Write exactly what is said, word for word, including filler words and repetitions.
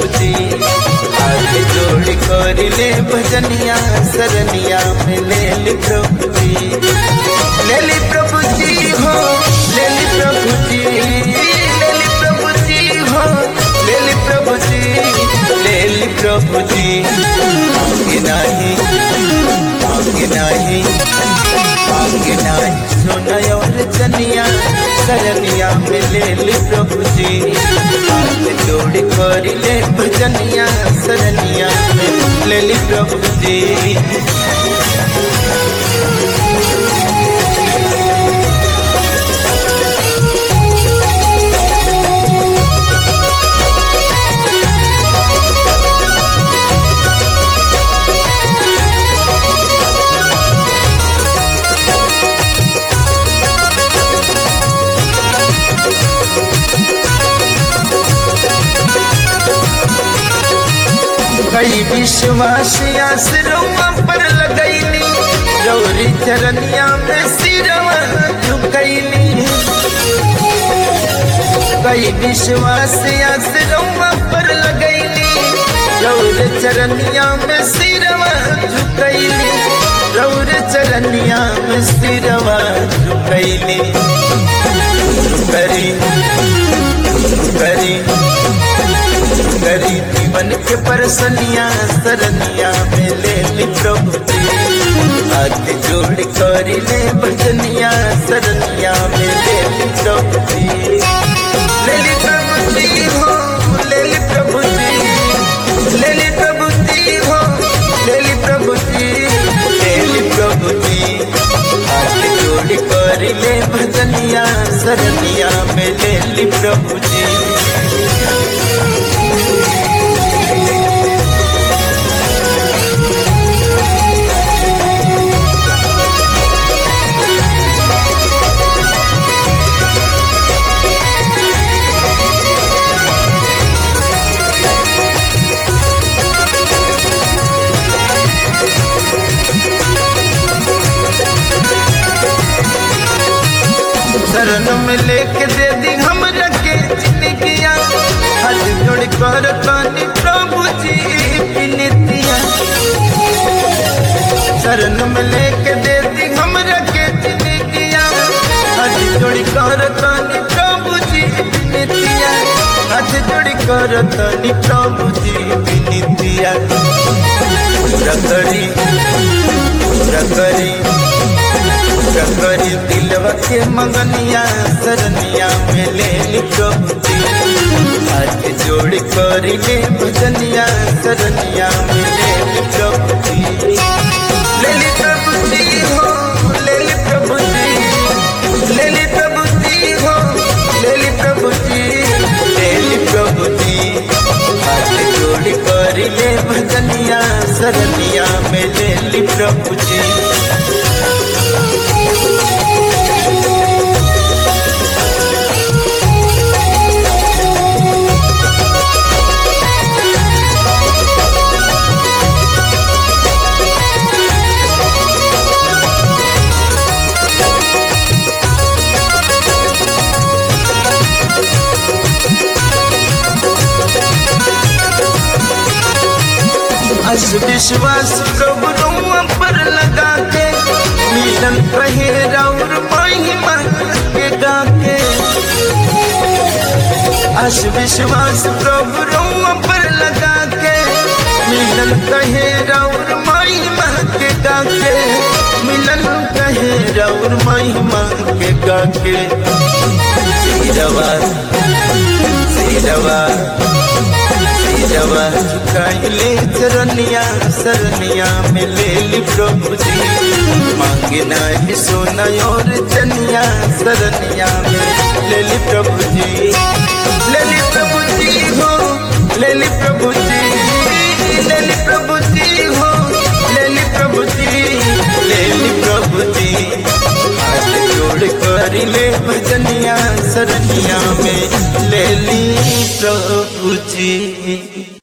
प्रभु जी। हाथ जोड़ कर ले भजनिया सरनिया में ले ली प्रभु जी। ले ली प्रभु जी हो ले ली प्रभु जी, ले ली प्रभु जी हो ले ली प्रभु जी, ले ली प्रभु जी। आगे नहीं आगे नहीं आगे नहीं सोना और चनिया सरनिया में ले ली प्रभु जी। हाथ जोड़ कर ले भजनिया सरनिया में ले ली प्रभु जी। कई विश्वास आसरवा पर लगैली, रौरी चरनिया में सिरवा झुकैली। कई विश्वास आसरवा पर लगैली, रौरी चरनिया में सिरवा झुकैली। रौरी चरनिया में सिरवा झुकैली। करी करी करी जीवन के परसनिया सरनिया में ले ली प्रभु जी। हाथ जोड़ कर ले भजनिया सरनिया में ले ली प्रभु जी। ले ली प्रभु जी हो ले ली प्रभु जी, ले ली प्रभु जी हो ले ली प्रभु जी, ले ली प्रभु जी। हाथ जोड़ कर ले भजनिया सरनिया में ले ली प्रभु जी। शरण में लेके दे दी हम रखे जिंदगिया। हाथ जोड़ कर कानी प्रभु जी विनतिया। शरण में लेके दे दी हम रखे जिंदगिया। हाथ जोड़ कर कानी प्रभु जी विनतिया। हाथ जोड़ कर कानी प्रभु जी विनतिया। रकरी रकरी रकरी दिलवा के मंगनिया सरनिया में ले ली प्रभु जी। हाथ जोड़ कर ले भजनिया सरनिया में ले ली प्रभु जी। ले ली प्रभु जी हो ले ली प्रभु जी, ले ली प्रभु जी हो ले ली प्रभु जी, ले ली प्रभु जी। हाथ जोड़ कर ले भजनिया सरनिया में ले ली प्रभु जी। अस विश्वास प्रभु रुआ पर लगा के, मिलन कहे और महिमा के गा के। अस विश्वास प्रभु रुआ पर लगा के, मिलन कहे और महिमा के गा के। मिलन कहे और महिमा के गा के। सिरवा सिरवा सिरवा झुकाइले चरनिया सरनिया में ले ली प्रभु जी। मांगे नहीं सोना और चनिया सरनिया में ले ली प्रभु जी। ले ली प्रभु जी हो ले ली प्रभु जी, ले ली प्रभु जी हो ले ली प्रभु जी, ले ली प्रभु जी। हाथ जोड़ कर ले भजनिया सरनिया में ले ली प्रभु जी।